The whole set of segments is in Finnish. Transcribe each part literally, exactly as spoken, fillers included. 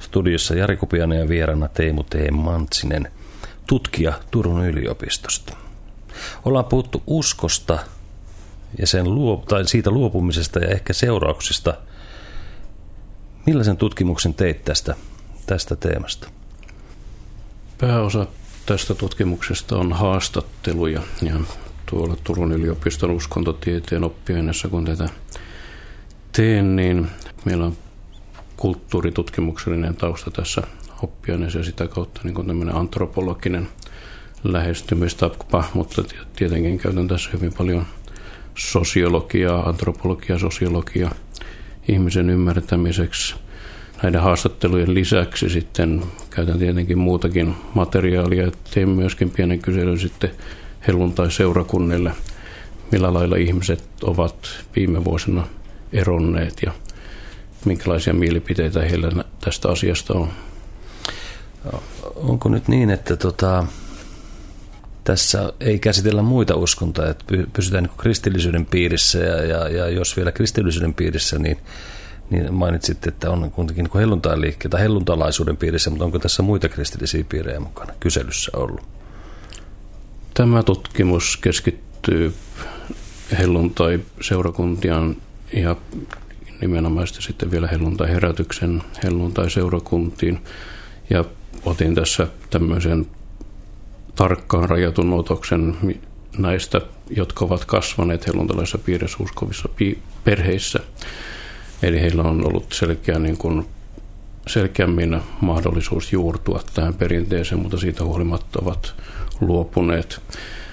Studiossa Jari Kupiainen ja vieraana Teemu T. Mantsinen, tutkija Turun yliopistosta. Ollaan puhuttu uskosta ja sen luo, tai siitä luopumisesta ja ehkä seurauksista. Millaisen tutkimuksen teit tästä, tästä teemasta? Pääosa tästä tutkimuksesta on haastatteluja ja tuolla Turun yliopiston uskontotieteen oppiaineessa, kun tätä teen, niin meillä on kulttuuritutkimuksellinen tausta tässä oppiaineessa ja sitä kautta niin kuin tämmöinen antropologinen lähestymistapa, mutta tietenkin käytän tässä hyvin paljon sosiologiaa, antropologiaa, sosiologiaa ihmisen ymmärtämiseksi. Näiden haastattelujen lisäksi sitten käytän tietenkin muutakin materiaalia. Teen myöskin pienen kyselyn sitten helluntai-seurakunnille, millä lailla ihmiset ovat viime vuosina eronneet ja minkälaisia mielipiteitä heillä tästä asiasta on. Onko nyt niin, että tota, tässä ei käsitellä muita uskontoja, että pysytään niin kristillisyyden piirissä ja, ja, ja jos vielä kristillisyyden piirissä, niin, niin mainitsit, että on kuitenkin niin helluntailiikkeitä tai helluntalaisuuden piirissä, mutta onko tässä muita kristillisiä piirejä mukana kyselyssä ollut? Tämä tutkimus keskittyy helluntai-seurakuntien ja nimenomaisesti sitten vielä helluntai-herätyksen helluntai-seurakuntiin ja otin tässä tämmöisen tarkkaan rajatun otoksen näistä, jotka ovat kasvaneet helluntalaisissa piirissä uskovissa perheissä. Eli heillä on ollut selkeä, niin kuin, selkeämmin mahdollisuus juurtua tähän perinteeseen, mutta siitä huolimatta ovat luopuneet.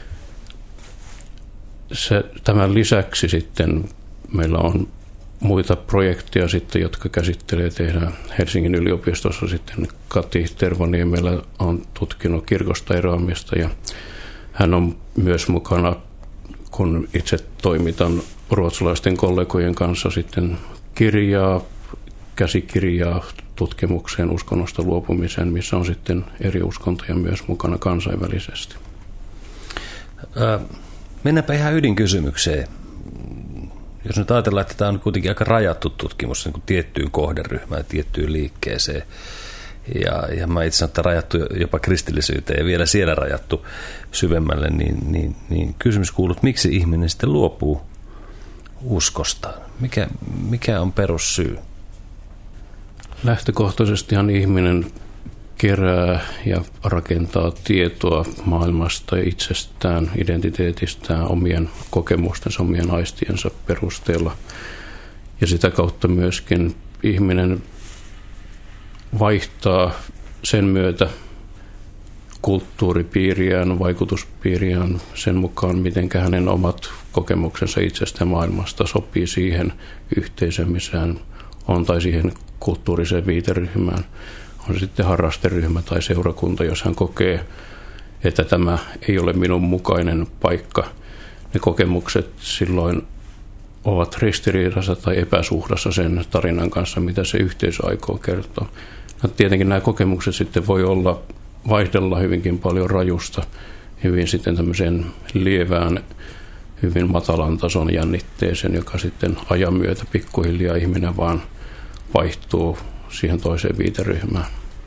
Se, tämän lisäksi sitten meillä on muita projekteja sitten, jotka käsittelee tehdään Helsingin yliopistossa sitten Kati Tervaniemellä on tutkinut kirkosta eroamista ja hän on myös mukana, kun itse toimitan ruotsalaisten kollegojen kanssa sitten kirjaa, käsikirjaa tutkimukseen uskonnosta luopumiseen, missä on sitten eri uskontoja myös mukana kansainvälisesti. Äh, mennäänpä ihan ydinkysymykseen. Jos nyt ajatellaan, että tämä on kuitenkin aika rajattu tutkimus niin kuin tiettyyn kohderyhmään, tiettyyn liikkeeseen, ja, ja mä itse sanon, että rajattu jopa kristillisyyteen ja vielä siellä rajattu syvemmälle, niin, niin, niin kysymys kuuluu, miksi ihminen sitten luopuu uskostaan? Mikä, mikä on perussyy? Lähtökohtaisestihan ihminen kerää ja rakentaa tietoa maailmasta ja itsestään, identiteetistään, omien kokemustensa, omien aistiensa perusteella. Ja sitä kautta myöskin ihminen vaihtaa sen myötä kulttuuripiiriään, vaikutuspiiriään sen mukaan, miten hänen omat kokemuksensa itsestä maailmasta sopii siihen yhteisöön, missä hän on, tai siihen kulttuuriseen viiteryhmään. On se sitten harrasteryhmä tai seurakunta, jos hän kokee, että tämä ei ole minun mukainen paikka. Ne kokemukset silloin ovat ristiriidassa tai epäsuhdassa sen tarinan kanssa, mitä se yhteisö aikoo kertoa. No, tietenkin nämä kokemukset sitten voi olla vaihdella hyvinkin paljon rajusta, hyvin sitten tämmöiseen lievään, hyvin matalan tason jännitteeseen, joka sitten ajan myötä pikkuhiljaa ihminen vaan vaihtuu siihen toiseen viiteryhmään.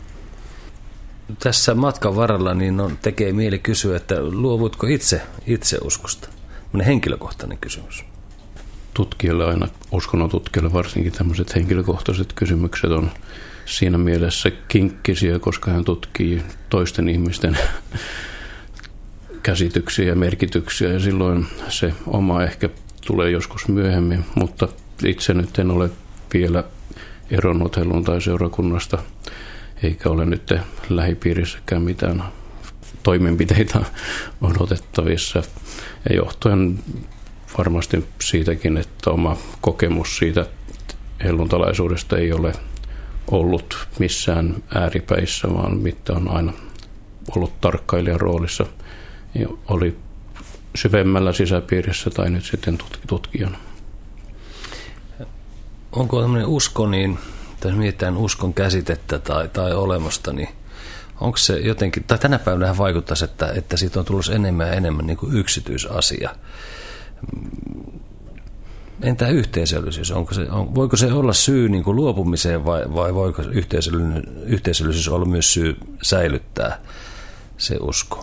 Tässä matkan varrella niin on, tekee mieli kysyä, että luovutko itse, itse uskosta? Tällainen henkilökohtainen kysymys. Tutkijalle aina, uskonnon tutkijalle varsinkin tämmöiset henkilökohtaiset kysymykset on siinä mielessä kinkkisiä, koska hän tutkii toisten ihmisten käsityksiä ja merkityksiä ja silloin se oma ehkä tulee joskus myöhemmin, mutta itse nyt en ole vielä eronnut helluntai-seurakunnasta, eikä ole nyt lähipiirissäkään mitään toimenpiteitä odotettavissa. Ja johtuen varmasti siitäkin, että oma kokemus siitä helluntalaisuudesta ei ole ollut missään ääripäissä, vaan mitä on aina ollut tarkkailijan roolissa. Ja oli syvemmällä sisäpiirissä tai nyt sitten tutkijana. Onko tämmöinen usko, niin, jos mietitään uskon käsitettä tai, tai olemusta, niin onko se jotenkin, tai tänä päivänä vaikuttaisi, että, että siitä on tullut enemmän ja enemmän niin kuin yksityisasia. Entä yhteisöllisyys? Onko se, on, voiko se olla syy niin kuin luopumiseen vai, vai voiko yhteisöllisyys, yhteisöllisyys olla myös syy säilyttää se usko?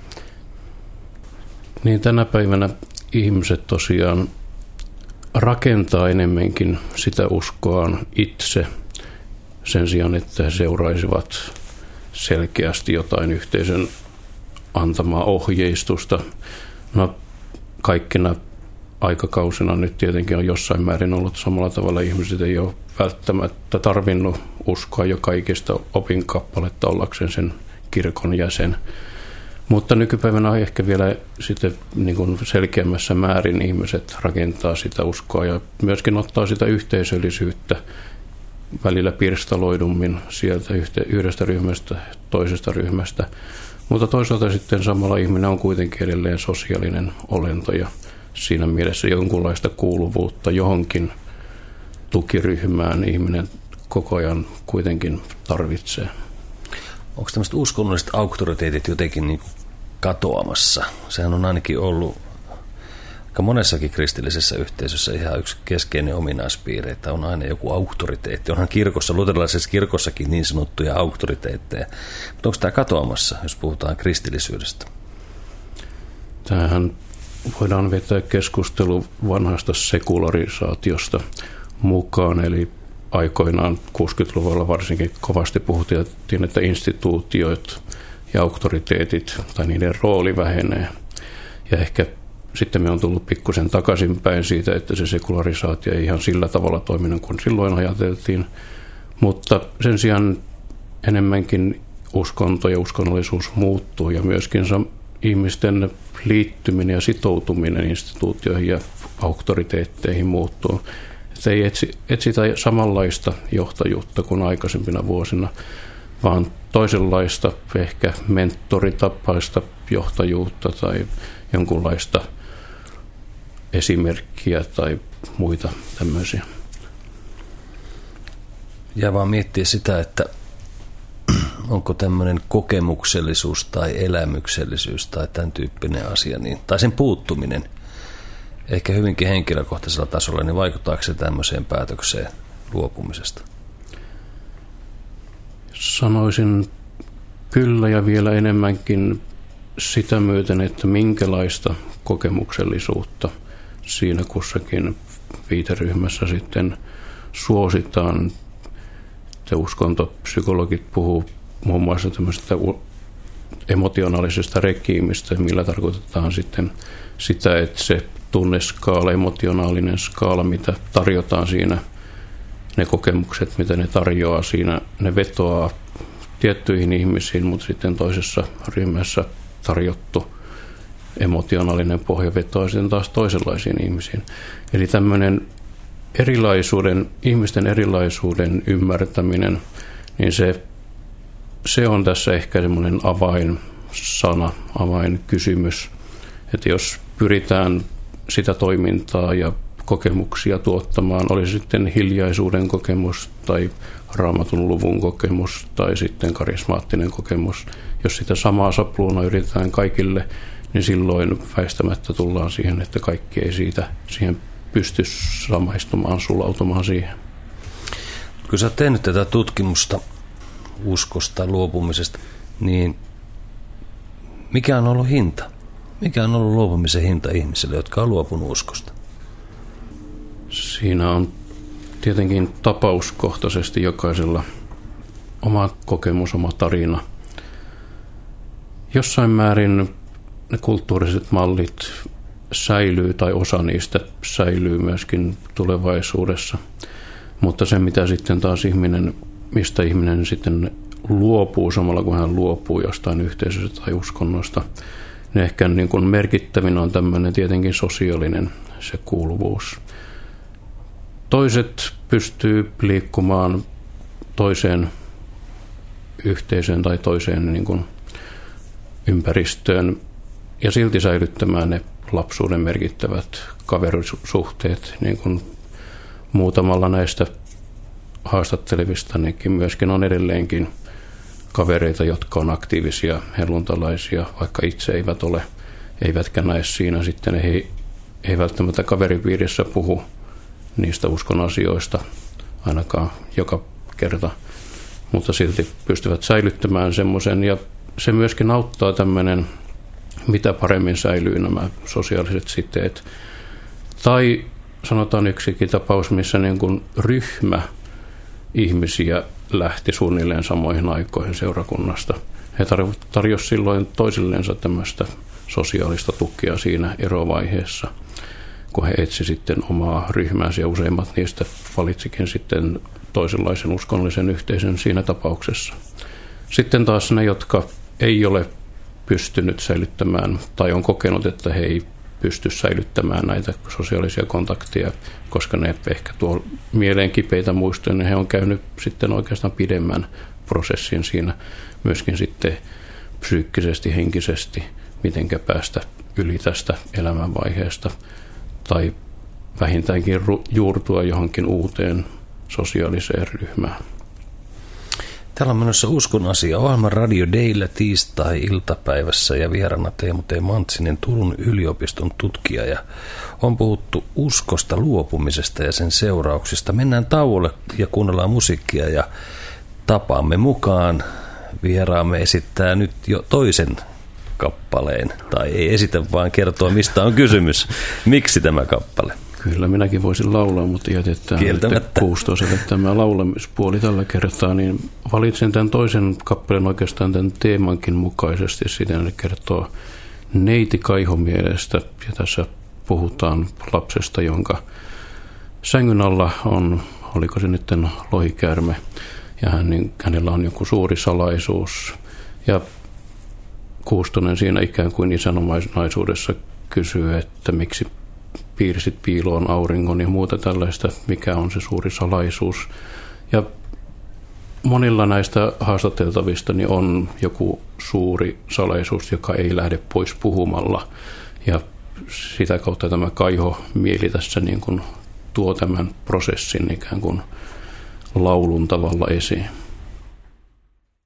Niin tänä päivänä ihmiset tosiaan rakentaa enemmänkin sitä uskoaan itse sen sijaan, että he seuraisivat selkeästi jotain yhteisön antamaa ohjeistusta. No, kaikkina aikakausina nyt tietenkin on jossain määrin ollut samalla tavalla. Ihmiset ei ole välttämättä tarvinnut uskoa jo kaikista opinkappaletta ollakseen sen kirkon jäsen. Mutta nykypäivänä on ehkä vielä sitten niin kuin selkeämmässä määrin ihmiset rakentaa sitä uskoa ja myöskin ottaa sitä yhteisöllisyyttä välillä pirstaloidummin sieltä yhdestä ryhmästä, toisesta ryhmästä. Mutta toisaalta sitten samalla ihminen on kuitenkin edelleen sosiaalinen olento ja siinä mielessä jonkunlaista kuuluvuutta johonkin tukiryhmään ihminen koko ajan kuitenkin tarvitsee. Onko tämmöiset uskonnolliset auktoriteetit jotenkin niin kuin katoamassa? Sehän on ainakin ollut aika monessakin kristillisessä yhteisössä ihan yksi keskeinen ominaispiirre, että on aina joku auktoriteetti. Onhan kirkossa, luterilaisessa kirkossakin niin sanottuja auktoriteetteja. Mutta onko tämä katoamassa, jos puhutaan kristillisyydestä? Tämähän voidaan vetää keskustelu vanhasta sekularisaatiosta mukaan, eli aikoinaan kuusikymmentäluvulla varsinkin kovasti puhuttiin, että instituutiot ja auktoriteetit tai niiden rooli vähenee. Ja ehkä sitten me on tullut pikkusen takaisinpäin siitä, että se sekularisaatio ei ihan sillä tavalla toiminut kuin silloin ajateltiin. Mutta sen sijaan enemmänkin uskonto ja uskonnollisuus muuttuu ja myöskin ihmisten liittyminen ja sitoutuminen instituutioihin ja auktoriteetteihin muuttuu. Että ei etsi, etsitä samanlaista johtajuutta kuin aikaisempina vuosina, vaan toisenlaista ehkä mentoritapaista johtajuutta tai jonkunlaista esimerkkiä tai muita tämmöisiä. Ja vaan miettiä sitä, että onko tämmöinen kokemuksellisuus tai elämyksellisyys tai tämän tyyppinen asia, niin, tai sen puuttuminen ehkä hyvinkin henkilökohtaisella tasolla, niin vaikuttaako se tämmöiseen päätökseen luopumisesta? Sanoisin kyllä ja vielä enemmänkin sitä myöten, että minkälaista kokemuksellisuutta siinä kussakin viiteryhmässä sitten suositaan. Te uskontopsykologit puhuu muun muassa tämmöisestä emotionaalisesta regiimistä, millä tarkoitetaan sitten sitä, että se tunneskaala, emotionaalinen skaala, mitä tarjotaan siinä, ne kokemukset, mitä ne tarjoaa siinä, ne vetoaa tiettyihin ihmisiin, mutta sitten toisessa ryhmässä tarjottu emotionaalinen pohja vetoaa sitten taas toisenlaisiin ihmisiin. Eli tämmöinen erilaisuuden, ihmisten erilaisuuden ymmärtäminen, niin se, se on tässä ehkä semmoinen avainsana, avainkysymys, että jos pyritään sitä toimintaa ja kokemuksia tuottamaan, oli sitten hiljaisuuden kokemus tai raamatun luvun kokemus tai sitten karismaattinen kokemus. Jos sitä samaa sapluuna yritetään kaikille, niin silloin väistämättä tullaan siihen, että kaikki ei siitä siihen pysty samaistumaan, sulautumaan siihen. Kun sä oot tehnyt tätä tutkimusta uskosta, luopumisesta, niin mikä on ollut hinta? Mikä on ollut luopumisen hinta ihmisille, jotka on luopunut uskosta? Siinä on tietenkin tapauskohtaisesti jokaisella oma kokemus, oma tarina. Jossain määrin ne kulttuuriset mallit säilyy tai osa niistä säilyy myöskin tulevaisuudessa. Mutta se, mitä sitten taas ihminen, mistä ihminen sitten luopuu samalla kun hän luopuu jostain yhteisöstä tai uskonnosta, niin ehkä niin kuin merkittävin on tämmöinen tietenkin sosiaalinen se kuuluvuus. Toiset pystyy liikkumaan toiseen yhteisöön tai toiseen niin kuin ympäristöön ja silti säilyttämään ne lapsuuden merkittävät kaverisuhteet, niin kuin muutamalla näistä haastattelevista nekin myöskin on edelleenkin kavereita, jotka on aktiivisia helluntalaisia, vaikka itse eivät ole, eivätkä näe siinä sitten, he ei välttämättä kaveripiirissä puhu niistä uskon asioista ainakaan joka kerta, mutta silti pystyvät säilyttämään semmoisen, ja se myöskin auttaa tämmöinen, mitä paremmin säilyy nämä sosiaaliset siteet. Tai sanotaan yksikin tapaus, missä niin kuin ryhmä ihmisiä lähti suunnilleen samoihin aikoihin seurakunnasta. He tarjosivat silloin toisilleensa tämmöistä sosiaalista tukea siinä erovaiheessa, kun he etsi sitten omaa ryhmäänsä, ja useimmat niistä valitsikin sitten toisenlaisen uskonnollisen yhteisön siinä tapauksessa. Sitten taas ne, jotka ei ole pystynyt säilyttämään tai on kokenut, että he ei pysty säilyttämään näitä sosiaalisia kontakteja, koska ne ehkä tuo mieleen kipeitä muistoja, niin he on käynyt sitten oikeastaan pidemmän prosessin siinä myöskin sitten psyykkisesti, henkisesti, mitenkä päästä yli tästä elämänvaiheesta tai vähintäänkin juurtua johonkin uuteen sosiaaliseen ryhmään. Täällä on menossa Uskon asia -ohjelma Radio Dayllä tiistai-iltapäivässä, ja vieraana Teemu T. Mantsinen, Turun yliopiston tutkija, ja on puhuttu uskosta luopumisesta ja sen seurauksista. Mennään tauolle ja kuunnellaan musiikkia, ja tapaamme mukaan vieraamme esittää nyt jo toisen kappaleen, tai ei esitä, vaan kertoo, mistä on kysymys. Miksi tämä kappale? Kyllä, minäkin voisin laulaa, mutta jätetään Kuustoselle tämä laulamispuoli tällä kertaa. Niin valitsin tämän toisen kappaleen oikeastaan tämän teemankin mukaisesti. Siten se kertoo neiti Kaihomielestä, ja tässä puhutaan lapsesta, jonka sängyn alla on, oliko se nyt lohikäärme, ja hän, niin, hänellä on joku suuri salaisuus. Ja Kuustonen siinä ikään kuin isänomaisuudessa kysyy, että miksi piirsit piiloon auringon ja muuta tällaista, mikä on se suuri salaisuus. Ja monilla näistä haastateltavista niin on joku suuri salaisuus, joka ei lähde pois puhumalla. Ja sitä kautta tämä Kaiho-mieli tässä niin kuin tuo tämän prosessin ikään kuin laulun tavalla esiin.